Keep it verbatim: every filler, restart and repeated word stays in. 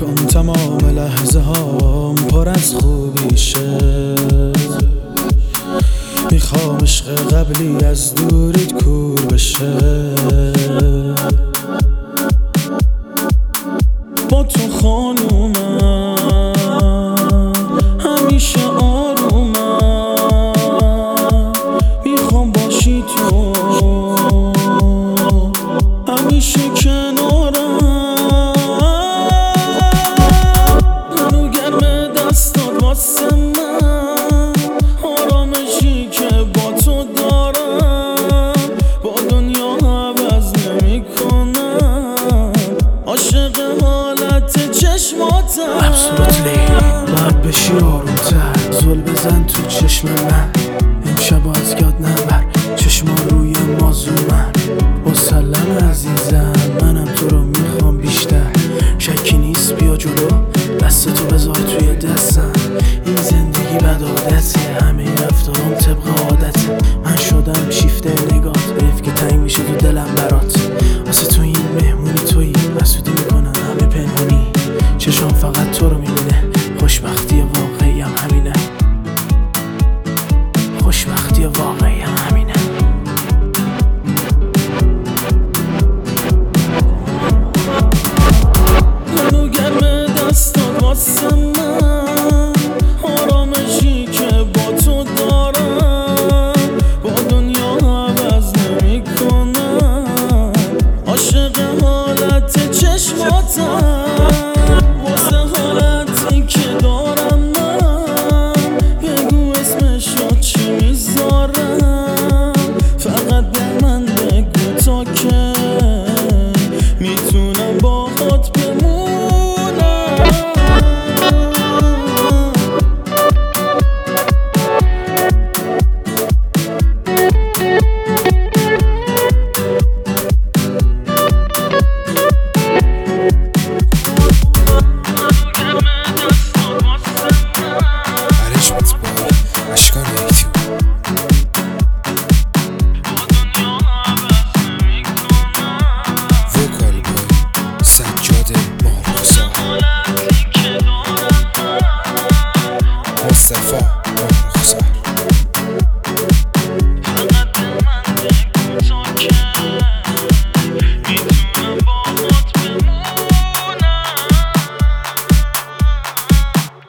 کن تمام لحظه هام پر از خوبی شه. میخوام عشق قبلی از دوریت کور بشه. با تو خانومم همیشه آرومم. میخوام باشی تو همیشه کنارم. منو گرم دستات واسه من، آرامشی که با تو دارم با دنیا عوض نمی کنم. عاشق حالت چشماتم. Absolutely باید بشی آرومتر، زل بزن تو چشم من. امشب از یاد نبر چشما روی مازومن. مسلم عزیزم منم تو رو میخوام بیشتر. شکی نیست بیا جلو دست تو بذار توی دستم. این زندگی بد عادته، همه رفتارم طبق عادته. من شدم شیفته نگات، حیف که تنگ میشه تو دلم برات. واسه تو این مهمونی تویی، حسودی میکنن همه پنهونی. چشم فقط تو رو میبینه، خوشبختی واقعی هم همینه. خوشبختی واقعی هم همینه. منو گرم دستات واسه من، آرامشی که با تو دارم با دنیا عوض نمی کنم. عاشق حالت چشماتم.